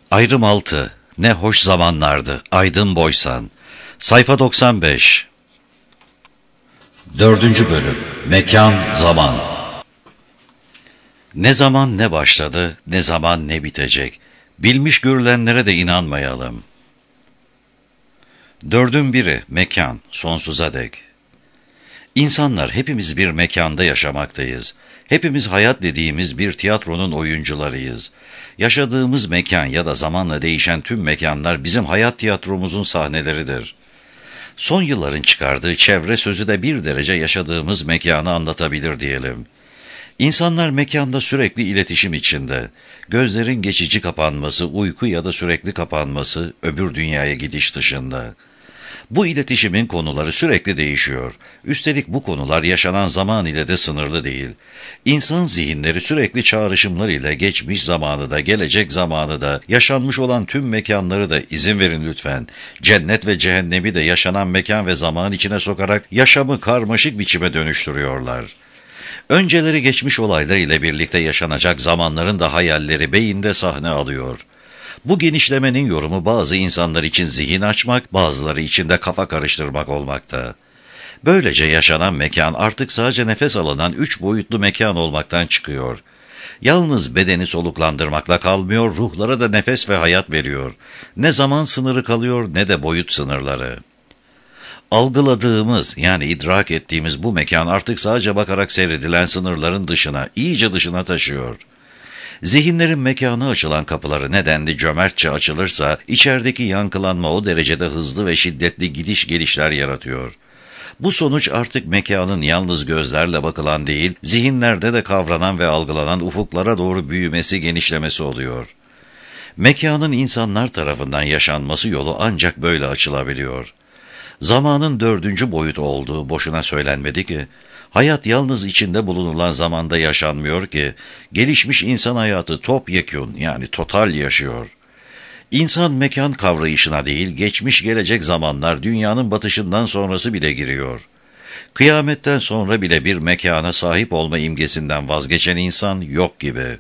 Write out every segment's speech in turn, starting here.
Ayrım 6. Ne hoş zamanlardı, aydın boysan. Sayfa 95. 4. Bölüm. Mekan, zaman. Ne zaman ne başladı, ne zaman ne bitecek. Bilmiş görülenlere de inanmayalım. 4'ün biri, mekan, sonsuza dek. İnsanlar hepimiz bir mekanda yaşamaktayız. Hepimiz hayat dediğimiz bir tiyatronun oyuncularıyız. Yaşadığımız mekan ya da zamanla değişen tüm mekanlar bizim hayat tiyatromuzun sahneleridir. Son yılların çıkardığı çevre sözü de bir derece yaşadığımız mekanı anlatabilir diyelim. İnsanlar mekanda sürekli iletişim içinde. Gözlerin geçici kapanması, uyku ya da sürekli kapanması, öbür dünyaya gidiş dışında. Bu iletişimin konuları sürekli değişiyor. Üstelik bu konular yaşanan zaman ile de sınırlı değil. İnsan zihinleri sürekli çağrışımlar ile geçmiş zamanı da, gelecek zamanı da, yaşanmış olan tüm mekanları da, izin verin lütfen, cennet ve cehennemi de yaşanan mekan ve zaman içine sokarak yaşamı karmaşık biçime dönüştürüyorlar. Önceleri geçmiş olaylar ile birlikte yaşanacak zamanların da hayalleri beyinde sahne alıyor. Bu genişlemenin yorumu bazı insanlar için zihin açmak, bazıları için de kafa karıştırmak olmakta. Böylece yaşanan mekan artık sadece nefes alınan 3 boyutlu mekan olmaktan çıkıyor. Yalnız bedeni soluklandırmakla kalmıyor, ruhlara da nefes ve hayat veriyor. Ne zaman sınırı kalıyor ne de boyut sınırları. Algıladığımız yani idrak ettiğimiz bu mekan artık sadece bakarak seyredilen sınırların dışına, iyice dışına taşıyor. Zihinlerin mekana açılan kapıları nedenli cömertçe açılırsa, içerideki yankılanma o derecede hızlı ve şiddetli gidiş gelişler yaratıyor. Bu sonuç artık mekanın yalnız gözlerle bakılan değil, zihinlerde de kavranan ve algılanan ufuklara doğru büyümesi, genişlemesi oluyor. Mekanın insanlar tarafından yaşanması yolu ancak böyle açılabiliyor. Zamanın 4. boyut olduğu boşuna söylenmedi ki, hayat yalnız içinde bulunulan zamanda yaşanmıyor ki, gelişmiş insan hayatı topyekün yani total yaşıyor. İnsan mekan kavrayışına değil, geçmiş gelecek zamanlar dünyanın batışından sonrası bile giriyor. Kıyametten sonra bile bir mekana sahip olma imgesinden vazgeçen insan yok gibi.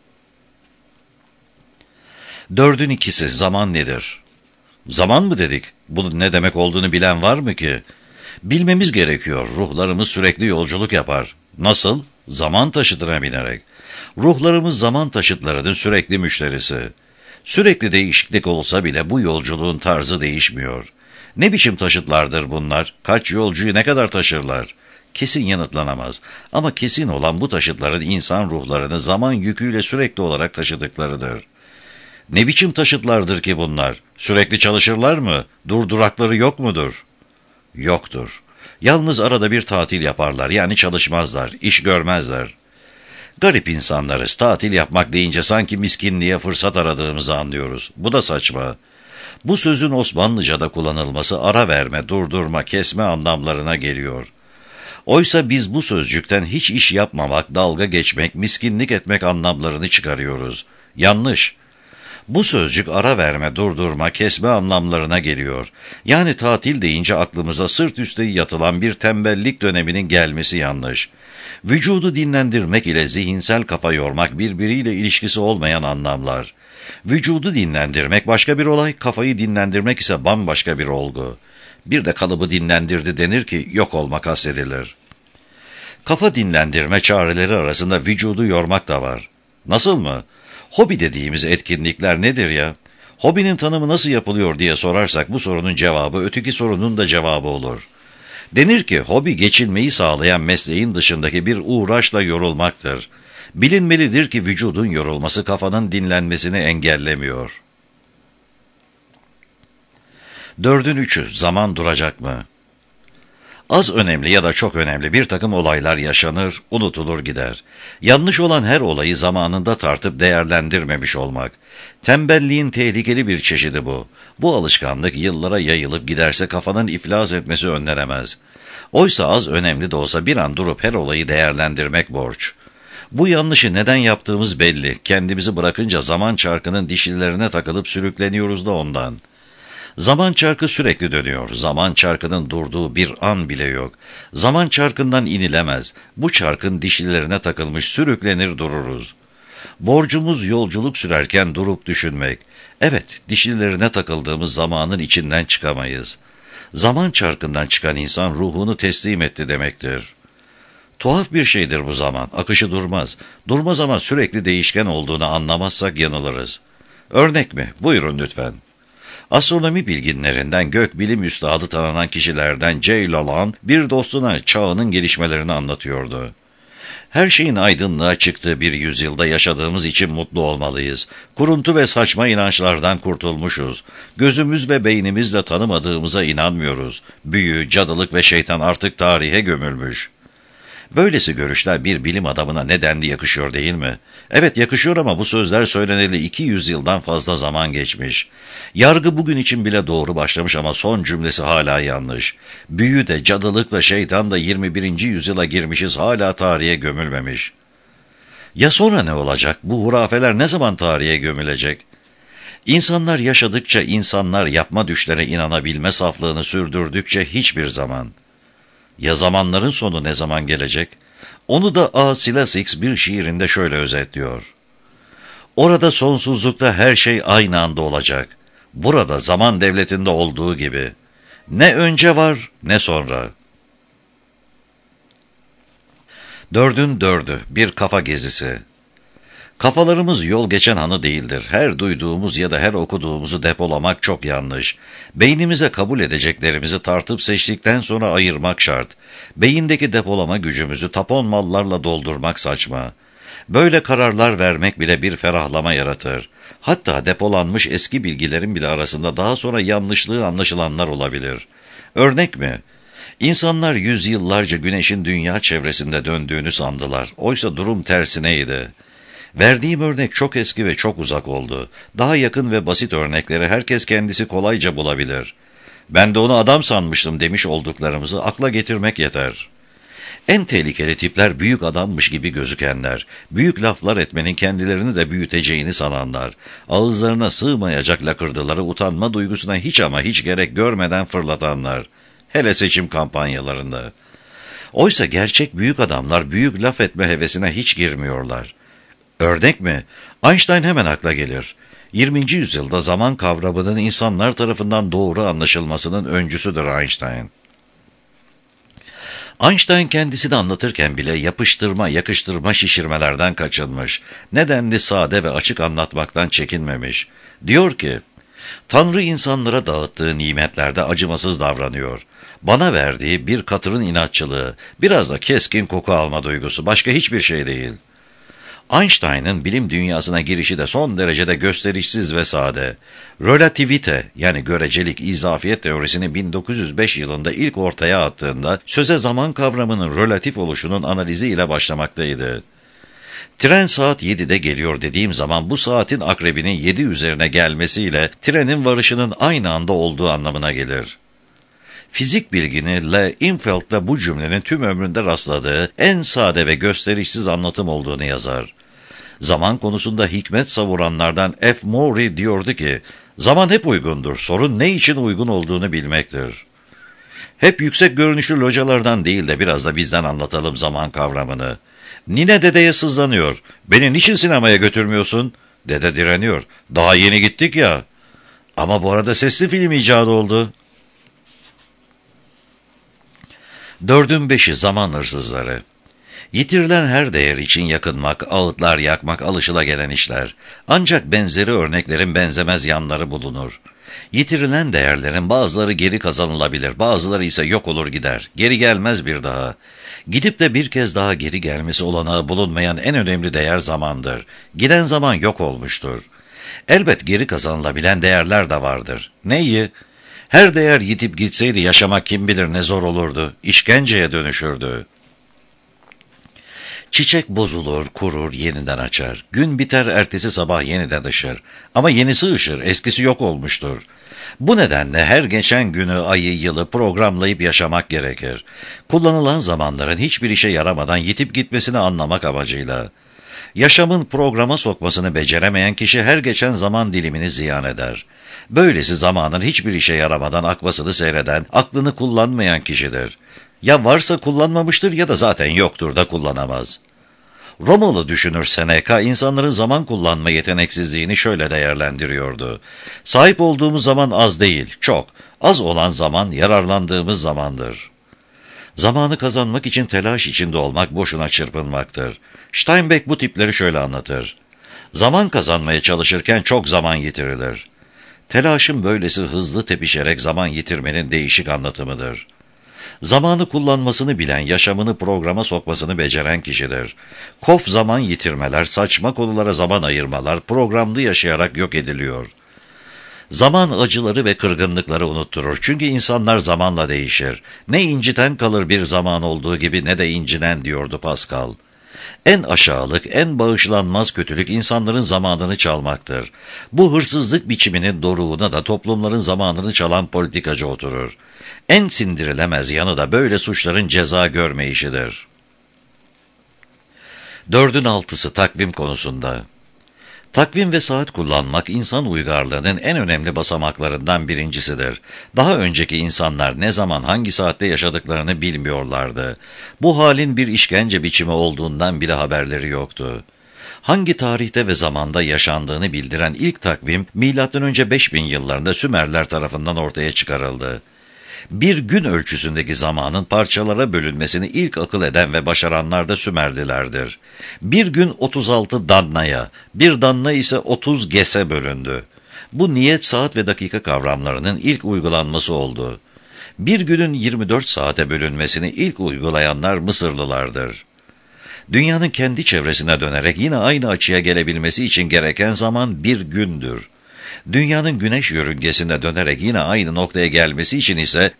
4'ün 2'si zaman nedir? Zaman mı dedik? Bunun ne demek olduğunu bilen var mı ki? Bilmemiz gerekiyor. Ruhlarımız sürekli yolculuk yapar. Nasıl? Zaman taşıtına binerek. Ruhlarımız zaman taşıtlarının sürekli müşterisi. Sürekli değişiklik olsa bile bu yolculuğun tarzı değişmiyor. Ne biçim taşıtlardır bunlar? Kaç yolcuyu ne kadar taşırlar? Kesin yanıtlanamaz. Ama kesin olan bu taşıtların insan ruhlarını zaman yüküyle sürekli olarak taşıdıklarıdır. Ne biçim taşıtlardır ki bunlar? Sürekli çalışırlar mı? Durdurakları yok mudur? Yoktur. Yalnız arada bir tatil yaparlar, yani çalışmazlar, iş görmezler. Garip insanlarız, tatil yapmak deyince sanki miskinliğe fırsat aradığımızı anlıyoruz. Bu da saçma. Bu sözün Osmanlıca'da kullanılması ara verme, durdurma, kesme anlamlarına geliyor. Oysa biz bu sözcükten hiç iş yapmamak, dalga geçmek, miskinlik etmek anlamlarını çıkarıyoruz. Yanlış. Bu sözcük ara verme, durdurma, kesme anlamlarına geliyor. Yani tatil deyince aklımıza sırt üstü yatılan bir tembellik döneminin gelmesi yanlış. Vücudu dinlendirmek ile zihinsel kafa yormak birbiriyle ilişkisi olmayan anlamlar. Vücudu dinlendirmek başka bir olay, kafayı dinlendirmek ise bambaşka bir olgu. Bir de kalıbı dinlendirdi denir ki yok olmak kastedilir. Kafa dinlendirme çareleri arasında vücudu yormak da var. Nasıl mı? Hobi dediğimiz etkinlikler nedir ya? Hobinin tanımı nasıl yapılıyor diye sorarsak bu sorunun cevabı öteki sorunun da cevabı olur. Denir ki hobi geçinmeyi sağlayan mesleğin dışındaki bir uğraşla yorulmaktır. Bilinmelidir ki vücudun yorulması kafanın dinlenmesini engellemiyor. 4'ün 3'ü zaman duracak mı? Az önemli ya da çok önemli bir takım olaylar yaşanır, unutulur gider. Yanlış olan her olayı zamanında tartıp değerlendirmemiş olmak. Tembelliğin tehlikeli bir çeşidi bu. Bu alışkanlık yıllara yayılıp giderse kafanın iflas etmesi önlenemez. Oysa az önemli de olsa bir an durup her olayı değerlendirmek borç. Bu yanlışı neden yaptığımız belli. Kendimizi bırakınca zaman çarkının dişlilerine takılıp sürükleniyoruz da ondan. Zaman çarkı sürekli dönüyor. Zaman çarkının durduğu bir an bile yok. Zaman çarkından inilemez. Bu çarkın dişlilerine takılmış sürüklenir dururuz. Borcumuz yolculuk sürerken durup düşünmek. Evet, dişlilerine takıldığımız zamanın içinden çıkamayız. Zaman çarkından çıkan insan ruhunu teslim etti demektir. Tuhaf bir şeydir bu zaman, akışı durmaz. Durmaz ama sürekli değişken olduğunu anlamazsak yanılırız. Örnek mi? Buyurun lütfen. Astronomi bilginlerinden, gökbilim üstadı tanınan kişilerden J. Lalande bir dostuna çağının gelişmelerini anlatıyordu. Her şeyin aydınlığa çıktığı bir yüzyılda yaşadığımız için mutlu olmalıyız. Kuruntu ve saçma inançlardan kurtulmuşuz. Gözümüz ve beynimizle tanımadığımıza inanmıyoruz. Büyü, cadılık ve şeytan artık tarihe gömülmüş. Böylesi görüşler bir bilim adamına nedenli yakışıyor değil mi? Evet yakışıyor ama bu sözler söyleneli 200 yıldan fazla zaman geçmiş. Yargı bugün için bile doğru başlamış ama son cümlesi hala yanlış. Büyü de, cadılık da, şeytan da 21. yüzyıla girmişiz, hala tarihe gömülmemiş. Ya sonra ne olacak? Bu hurafeler ne zaman tarihe gömülecek? İnsanlar yaşadıkça, insanlar yapma düşlere inanabilme saflığını sürdürdükçe hiçbir zaman. Ya zamanların sonu ne zaman gelecek? Onu da A. Silasix bir şiirinde şöyle özetliyor. Orada sonsuzlukta her şey aynı anda olacak. Burada zaman devletinde olduğu gibi. Ne önce var ne sonra. 4'ün 4'ü bir kafa gezisi. Kafalarımız yol geçen hanı değildir. Her duyduğumuz ya da her okuduğumuzu depolamak çok yanlış. Beynimize kabul edeceklerimizi tartıp seçtikten sonra ayırmak şart. Beyindeki depolama gücümüzü tapon mallarla doldurmak saçma. Böyle kararlar vermek bile bir ferahlama yaratır. Hatta depolanmış eski bilgilerin bile arasında daha sonra yanlışlığı anlaşılanlar olabilir. Örnek mi? İnsanlar yüzyıllarca güneşin dünya çevresinde döndüğünü sandılar. Oysa durum tersineydi. Verdiğim örnek çok eski ve çok uzak oldu. Daha yakın ve basit örnekleri herkes kendisi kolayca bulabilir. Ben de onu adam sanmıştım demiş olduklarımızı akla getirmek yeter. En tehlikeli tipler büyük adammış gibi gözükenler, büyük laflar etmenin kendilerini de büyüteceğini sananlar, ağızlarına sığmayacak lakırdıları utanma duygusuna hiç ama hiç gerek görmeden fırlatanlar, hele seçim kampanyalarında. Oysa gerçek büyük adamlar büyük laf etme hevesine hiç girmiyorlar. Örnek mi? Einstein hemen akla gelir. 20. yüzyılda zaman kavramının insanlar tarafından doğru anlaşılmasının öncüsüdür Einstein. Einstein kendisini anlatırken bile yapıştırma, yakıştırma şişirmelerden kaçınmış. Nedenli sade ve açık anlatmaktan çekinmemiş. Diyor ki, Tanrı insanlara dağıttığı nimetlerde acımasız davranıyor. Bana verdiği bir katırın inatçılığı, biraz da keskin koku alma duygusu, başka hiçbir şey değil. Einstein'ın bilim dünyasına girişi de son derecede gösterişsiz ve sade. Relativite yani görecelik izafiyet teorisini 1905 yılında ilk ortaya attığında söze zaman kavramının relatif oluşunun analizi ile başlamaktaydı. Tren saat 7'de geliyor dediğim zaman bu saatin akrebinin 7 üzerine gelmesiyle trenin varışının aynı anda olduğu anlamına gelir. Fizik bilgini Le Infeld de bu cümlenin tüm ömründe rastladığı en sade ve gösterişsiz anlatım olduğunu yazar. Zaman konusunda hikmet savuranlardan F. Maury diyordu ki, zaman hep uygundur, sorun ne için uygun olduğunu bilmektir. Hep yüksek görünüşlü localardan değil de biraz da bizden anlatalım zaman kavramını. Nine dedeye sızlanıyor, beni niçin sinemaya götürmüyorsun? Dede direniyor, daha yeni gittik ya. Ama bu arada sesli film icadı oldu. 4'ün 5'i zaman hırsızları. Yitirilen her değer için yakınmak, ağıtlar yakmak alışılagelen işler. Ancak benzeri örneklerin benzemez yanları bulunur. Yitirilen değerlerin bazıları geri kazanılabilir, bazıları ise yok olur gider. Geri gelmez bir daha. Gidip de bir kez daha geri gelmesi olanağı bulunmayan en önemli değer zamandır. Giden zaman yok olmuştur. Elbet geri kazanılabilen değerler de vardır. Neyi? Her değer yitip gitseydi yaşamak kim bilir ne zor olurdu. İşkenceye dönüşürdü. Çiçek bozulur, kurur, yeniden açar. Gün biter, ertesi sabah yeniden ışır. Ama yenisi ışır, eskisi yok olmuştur. Bu nedenle her geçen günü, ayı, yılı programlayıp yaşamak gerekir. Kullanılan zamanların hiçbir işe yaramadan yitip gitmesini anlamak amacıyla. Yaşamın programa sokmasını beceremeyen kişi her geçen zaman dilimini ziyan eder. Böylesi zamanın hiçbir işe yaramadan akmasını seyreden, aklını kullanmayan kişidir. Ya varsa kullanmamıştır ya da zaten yoktur da kullanamaz. Romalı düşünür Seneca, insanların zaman kullanma yeteneksizliğini şöyle değerlendiriyordu. Sahip olduğumuz zaman az değil, çok. Az olan zaman yararlandığımız zamandır. Zamanı kazanmak için telaş içinde olmak boşuna çırpınmaktır. Steinbeck bu tipleri şöyle anlatır. Zaman kazanmaya çalışırken çok zaman yitirilir. Telaşın böylesi hızlı tepişerek zaman yitirmenin değişik anlatımıdır. Zamanı kullanmasını bilen, yaşamını programa sokmasını beceren kişidir. Kof zaman yitirmeler, saçma konulara zaman ayırmalar, programlı yaşayarak yok ediliyor. Zaman acıları ve kırgınlıkları unutturur. Çünkü insanlar zamanla değişir. Ne inciten kalır bir zaman olduğu gibi ne de incinen diyordu Pascal. En aşağılık, en bağışlanmaz kötülük insanların zamanını çalmaktır. Bu hırsızlık biçiminin doruğuna da toplumların zamanını çalan politikacı oturur. En sindirilemez yanı da böyle suçların ceza görmeyişidir. 4'ün 6'sı takvim konusunda. Takvim ve saat kullanmak insan uygarlığının en önemli basamaklarından birincisidir. Daha önceki insanlar ne zaman hangi saatte yaşadıklarını bilmiyorlardı. Bu halin bir işkence biçimi olduğundan bile haberleri yoktu. Hangi tarihte ve zamanda yaşandığını bildiren ilk takvim M.Ö. 5000 yıllarında Sümerler tarafından ortaya çıkarıldı. Bir gün ölçüsündeki zamanın parçalara bölünmesini ilk akıl eden ve başaranlar da Sümerlilerdir. Bir gün 36 dannaya, bir danna ise 30 gese bölündü. Bu niyet, saat ve dakika kavramlarının ilk uygulanması oldu. Bir günün 24 saate bölünmesini ilk uygulayanlar Mısırlılardır. Dünyanın kendi çevresine dönerek yine aynı açıya gelebilmesi için gereken zaman bir gündür. Dünyanın güneş yörüngesine dönerek yine aynı noktaya gelmesi için ise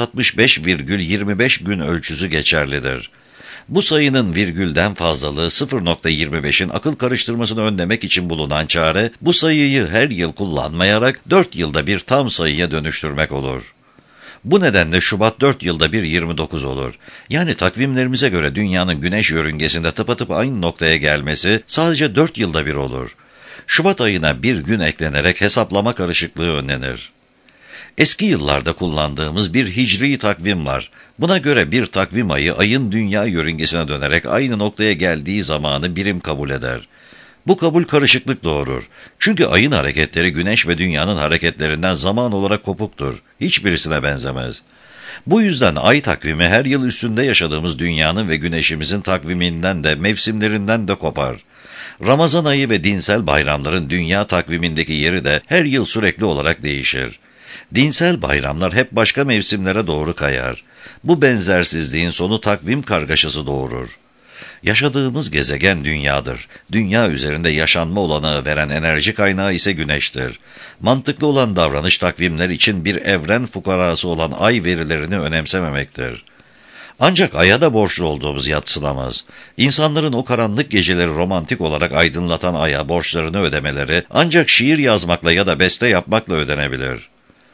365,25 gün ölçüsü geçerlidir. Bu sayının virgülden fazlalığı 0,25'in akıl karıştırmasını önlemek için bulunan çare, bu sayıyı her yıl kullanmayarak 4 yılda bir tam sayıya dönüştürmek olur. Bu nedenle Şubat 4 yılda bir 29 olur. Yani takvimlerimize göre dünyanın güneş yörüngesinde tıpatıp aynı noktaya gelmesi sadece 4 yılda bir olur. Şubat ayına bir gün eklenerek hesaplama karışıklığı önlenir. Eski yıllarda kullandığımız bir hicri takvim var. Buna göre bir takvim ayı ayın dünya yörüngesine dönerek aynı noktaya geldiği zamanı birim kabul eder. Bu kabul karışıklık doğurur. Çünkü ayın hareketleri güneş ve dünyanın hareketlerinden zaman olarak kopuktur. Hiçbirisine benzemez. Bu yüzden ay takvimi her yıl üstünde yaşadığımız dünyanın ve güneşimizin takviminden de mevsimlerinden de kopar. Ramazan ayı ve dinsel bayramların dünya takvimindeki yeri de her yıl sürekli olarak değişir. Dinsel bayramlar hep başka mevsimlere doğru kayar. Bu benzersizliğin sonu takvim kargaşası doğurur. Yaşadığımız gezegen dünyadır. Dünya üzerinde yaşanma olanağı veren enerji kaynağı ise güneştir. Mantıklı olan davranış takvimler için bir evren fukarası olan ay verilerini önemsememektir. Ancak aya da borçlu olduğumuz yadsınamaz. İnsanların o karanlık geceleri romantik olarak aydınlatan aya borçlarını ödemeleri ancak şiir yazmakla ya da beste yapmakla ödenebilir.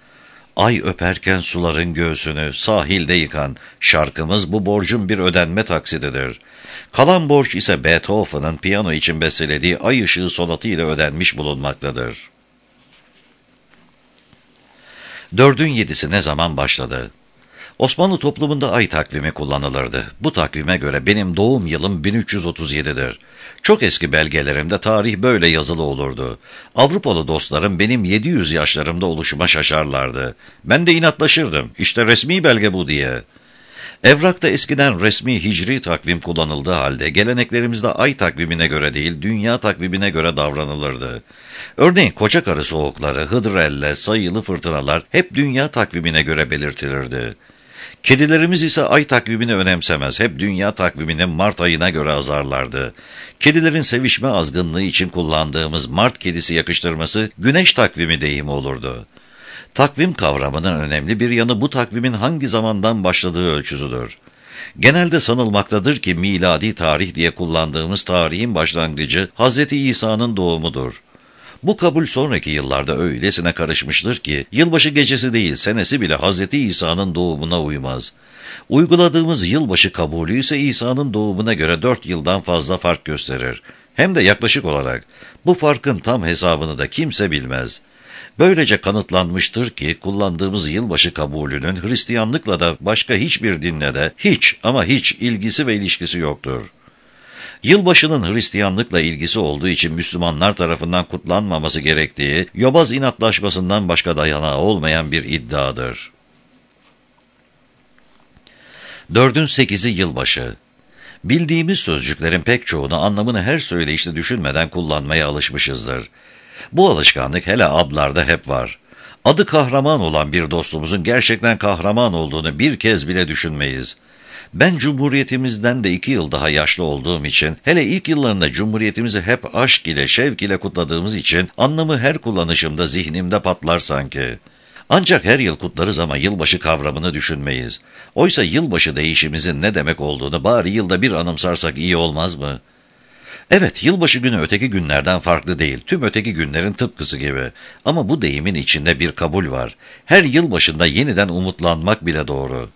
Ay öperken suların göğsünü sahilde yıkan şarkımız bu borcun bir ödenme taksididir. Kalan borç ise Beethoven'ın piyano için bestelediği Ay Işığı sonatı ile ödenmiş bulunmaktadır. 4'ün 7'si ne zaman başladı? Osmanlı toplumunda ay takvimi kullanılırdı. Bu takvime göre benim doğum yılım 1337'dir. Çok eski belgelerimde tarih böyle yazılı olurdu. Avrupalı dostlarım benim 700 yaşlarımda oluşuma şaşarlardı. Ben de inatlaşırdım. İşte resmi belge bu diye. Evrakta eskiden resmi hicri takvim kullanıldığı halde geleneklerimizde ay takvimine göre değil, dünya takvimine göre davranılırdı. Örneğin koca karı soğukları, hıdrellez, sayılı fırtınalar hep dünya takvimine göre belirtilirdi. Kedilerimiz ise ay takvimini önemsemez, hep dünya takvimini Mart ayına göre azarlardı. Kedilerin sevişme azgınlığı için kullandığımız Mart kedisi yakıştırması güneş takvimi deyimi olurdu. Takvim kavramının önemli bir yanı bu takvimin hangi zamandan başladığı ölçüsüdür. Genelde sanılmaktadır ki miladi tarih diye kullandığımız tarihin başlangıcı Hz. İsa'nın doğumudur. Bu kabul sonraki yıllarda öylesine karışmıştır ki yılbaşı gecesi değil senesi bile Hz. İsa'nın doğumuna uymaz. Uyguladığımız yılbaşı kabulü ise İsa'nın doğumuna göre 4 yıldan fazla fark gösterir. Hem de yaklaşık olarak. Bu farkın tam hesabını da kimse bilmez. Böylece kanıtlanmıştır ki kullandığımız yılbaşı kabulünün Hristiyanlıkla da başka hiçbir dinle de hiç ama hiç ilgisi ve ilişkisi yoktur. Yılbaşının Hristiyanlıkla ilgisi olduğu için Müslümanlar tarafından kutlanmaması gerektiği, yobaz inatlaşmasından başka dayanağı olmayan bir iddiadır. 4'ün 8'i yılbaşı. Bildiğimiz sözcüklerin pek çoğunu anlamını her söyleyişte düşünmeden kullanmaya alışmışızdır. Bu alışkanlık hele adlarda hep var. Adı kahraman olan bir dostumuzun gerçekten kahraman olduğunu bir kez bile düşünmeyiz. Ben Cumhuriyetimizden de 2 yıl daha yaşlı olduğum için, hele ilk yıllarında Cumhuriyetimizi hep aşk ile, şevk ile kutladığımız için anlamı her kullanışımda zihnimde patlar sanki. Ancak her yıl kutlarız ama yılbaşı kavramını düşünmeyiz. Oysa yılbaşı değişimizin ne demek olduğunu bari yılda bir anımsarsak iyi olmaz mı? Evet, yılbaşı günü öteki günlerden farklı değil, tüm öteki günlerin tıpkısı gibi. Ama bu deyimin içinde bir kabul var. Her yılbaşında yeniden umutlanmak bile doğru.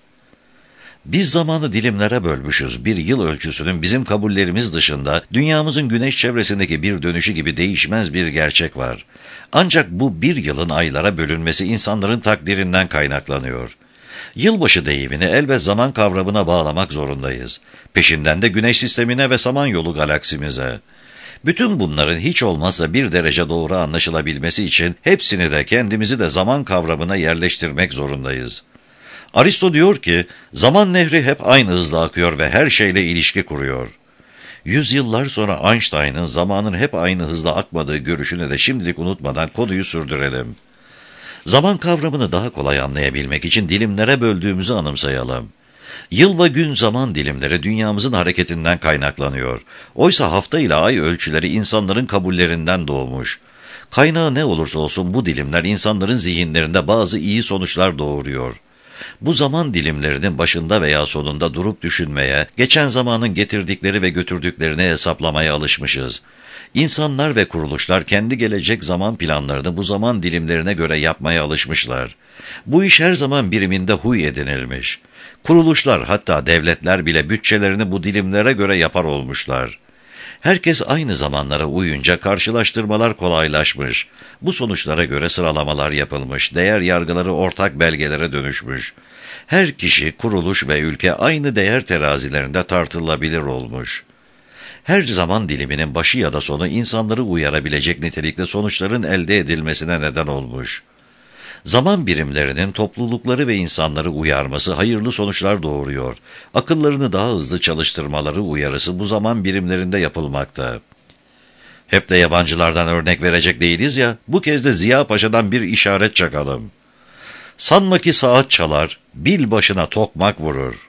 Biz zamanı dilimlere bölmüşüz. Bir yıl ölçüsünün bizim kabullerimiz dışında dünyamızın güneş çevresindeki bir dönüşü gibi değişmez bir gerçek var. Ancak bu bir yılın aylara bölünmesi insanların takdirinden kaynaklanıyor. Yılbaşı deyimini elbet zaman kavramına bağlamak zorundayız. Peşinden de güneş sistemine ve Samanyolu galaksimize. Bütün bunların hiç olmazsa bir derece doğru anlaşılabilmesi için hepsini de kendimizi de zaman kavramına yerleştirmek zorundayız. Aristo diyor ki, zaman nehri hep aynı hızla akıyor ve her şeyle ilişki kuruyor. Yüzyıllar sonra Einstein'ın zamanın hep aynı hızla akmadığı görüşünü de şimdilik unutmadan konuyu sürdürelim. Zaman kavramını daha kolay anlayabilmek için dilimlere böldüğümüzü anımsayalım. Yıl ve gün zaman dilimleri dünyamızın hareketinden kaynaklanıyor. Oysa hafta ile ay ölçüleri insanların kabullerinden doğmuş. Kaynağı ne olursa olsun bu dilimler insanların zihinlerinde bazı iyi sonuçlar doğuruyor. Bu zaman dilimlerinin başında veya sonunda durup düşünmeye, geçen zamanın getirdikleri ve götürdüklerini hesaplamaya alışmışız. İnsanlar ve kuruluşlar kendi gelecek zaman planlarını bu zaman dilimlerine göre yapmaya alışmışlar. Bu iş her zaman biriminde huy edinilmiş. Kuruluşlar, hatta devletler bile bütçelerini bu dilimlere göre yapar olmuşlar. Herkes aynı zamanlara uyunca karşılaştırmalar kolaylaşmış. Bu sonuçlara göre sıralamalar yapılmış, değer yargıları ortak belgelere dönüşmüş. Her kişi, kuruluş ve ülke aynı değer terazilerinde tartılabilir olmuş. Her zaman diliminin başı ya da sonu insanları uyarabilecek nitelikte sonuçların elde edilmesine neden olmuş. Zaman birimlerinin toplulukları ve insanları uyarması hayırlı sonuçlar doğuruyor. Akıllarını daha hızlı çalıştırmaları uyarısı bu zaman birimlerinde yapılmakta. Hep de yabancılardan örnek verecek değiliz ya, bu kez de Ziya Paşa'dan bir işaret çakalım. Sanma ki saat çalar, bil başına tokmak vurur.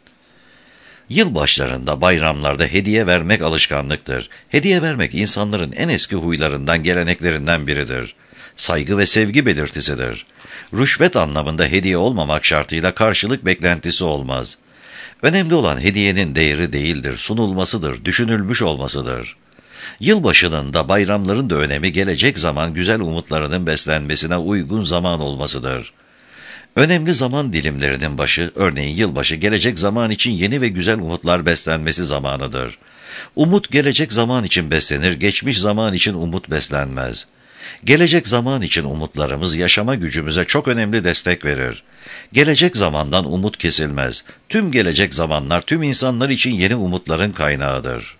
Yılbaşlarında, bayramlarda hediye vermek alışkanlıktır. Hediye vermek insanların en eski huylarından, geleneklerinden biridir. Saygı ve sevgi belirtisidir. Rüşvet anlamında hediye olmamak şartıyla karşılık beklentisi olmaz. Önemli olan hediyenin değeri değildir, sunulmasıdır, düşünülmüş olmasıdır. Yılbaşının da bayramların da önemi gelecek zaman güzel umutlarının beslenmesine uygun zaman olmasıdır. Önemli zaman dilimlerinin başı, örneğin yılbaşı, gelecek zaman için yeni ve güzel umutlar beslenmesi zamanıdır. Umut gelecek zaman için beslenir, geçmiş zaman için umut beslenmez. Gelecek zaman için umutlarımız yaşama gücümüze çok önemli destek verir. Gelecek zamandan umut kesilmez. Tüm gelecek zamanlar tüm insanlar için yeni umutların kaynağıdır.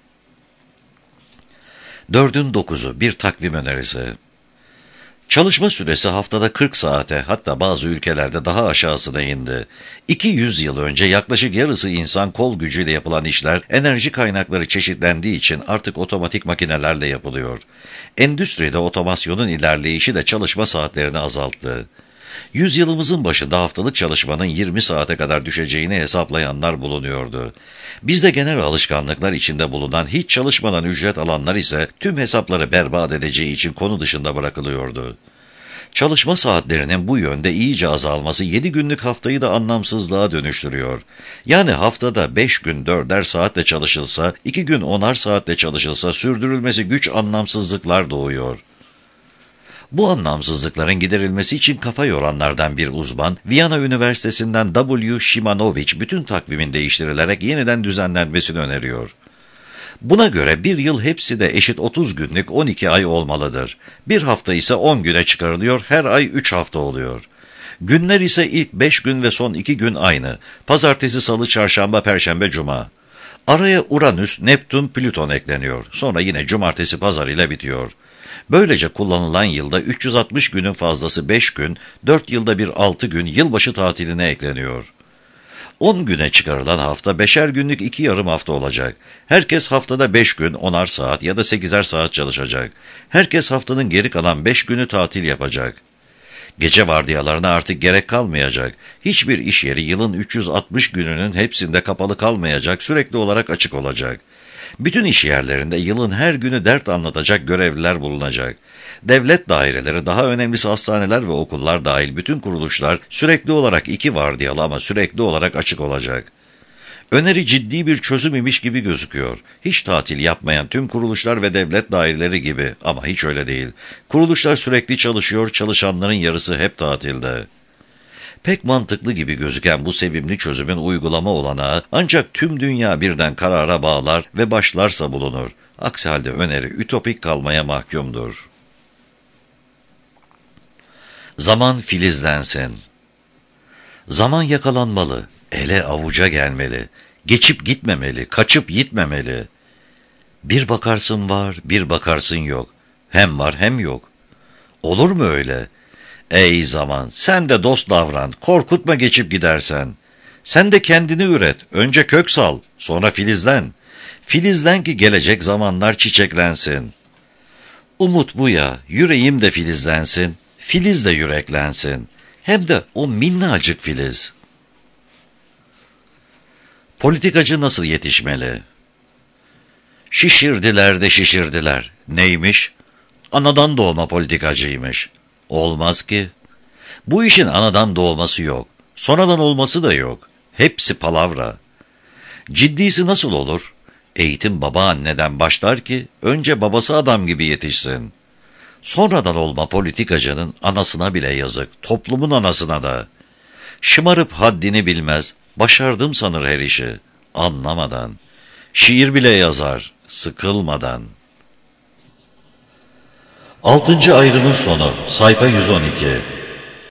4'ün 9'u bir takvim önerisi. Çalışma süresi haftada 40 saate, hatta bazı ülkelerde daha aşağısına indi. 200 yıl önce yaklaşık yarısı insan kol gücüyle yapılan işler, enerji kaynakları çeşitlendiği için artık otomatik makinelerle yapılıyor. Endüstride otomasyonun ilerleyişi de çalışma saatlerini azalttı. Yüzyılımızın başında haftalık çalışmanın 20 saate kadar düşeceğini hesaplayanlar bulunuyordu. Bizde genel alışkanlıklar içinde bulunan, hiç çalışmadan ücret alanlar ise tüm hesapları berbat edeceği için konu dışında bırakılıyordu. Çalışma saatlerinin bu yönde iyice azalması 7 günlük haftayı da anlamsızlığa dönüştürüyor. Yani haftada 5 gün 4'er saatle çalışılsa, 2 gün 10'ar saatle çalışılsa sürdürülmesi güç anlamsızlıklar doğuyor. Bu anlamsızlıkların giderilmesi için kafa yoranlardan bir uzman, Viyana Üniversitesi'nden W. Szymanowicz bütün takvimin değiştirilerek yeniden düzenlenmesini öneriyor. Buna göre bir yıl hepsi de eşit 30 günlük 12 ay olmalıdır. Bir hafta ise 10 güne çıkarılıyor, her ay 3 hafta oluyor. Günler ise ilk 5 gün ve son 2 gün aynı. Pazartesi, salı, çarşamba, perşembe, cuma. Araya Uranüs, Neptün, Plüton ekleniyor. Sonra yine cumartesi pazar ile bitiyor. Böylece kullanılan yılda 360 günün fazlası 5 gün, 4 yılda bir 6 gün yılbaşı tatiline ekleniyor. 10 güne çıkarılan hafta 5'er günlük 2 yarım hafta olacak. Herkes haftada 5 gün 10'ar saat ya da 8'er saat çalışacak. Herkes haftanın geri kalan 5 günü tatil yapacak. Gece vardiyalarına artık gerek kalmayacak. Hiçbir iş yeri yılın 360 gününün hepsinde kapalı kalmayacak, sürekli olarak açık olacak. Bütün iş yerlerinde yılın her günü dert anlatacak görevliler bulunacak. Devlet daireleri, daha önemlisi hastaneler ve okullar dahil bütün kuruluşlar sürekli olarak 2 vardiyalı ama sürekli olarak açık olacak. Öneri ciddi bir çözüm imiş gibi gözüküyor. Hiç tatil yapmayan tüm kuruluşlar ve devlet daireleri gibi, ama hiç öyle değil. Kuruluşlar sürekli çalışıyor, çalışanların yarısı hep tatilde. Pek mantıklı gibi gözüken bu sevimli çözümün uygulama olanağı ancak tüm dünya birden karara bağlar ve başlarsa bulunur. Aksi halde öneri ütopik kalmaya mahkumdur. Zaman filizlensin. Zaman yakalanmalı, ele avuca gelmeli, geçip gitmemeli, kaçıp gitmemeli. Bir bakarsın var, bir bakarsın yok. Hem var hem yok. Olur mu öyle? Ey zaman, sen de dost davran, korkutma geçip gidersen. Sen de kendini üret, önce kök sal, sonra filizlen. Filizlen ki gelecek zamanlar çiçeklensin. Umut bu ya, yüreğim de filizlensin, filiz de yüreklensin. Hem de o minnacık filiz. Politikacı nasıl yetişmeli? Şişirdiler de şişirdiler. Neymiş? Anadan doğma politikacıymış. Olmaz ki. Bu işin anadan doğması yok. Sonradan olması da yok. Hepsi palavra. Ciddisi nasıl olur? Eğitim babaanneden başlar ki önce babası adam gibi yetişsin. Sonradan olma politikacının anasına bile yazık, toplumun anasına da. Şımarıp haddini bilmez, başardım sanır her işi, anlamadan. Şiir bile yazar, sıkılmadan. 6. ayrımın sonu, sayfa 112.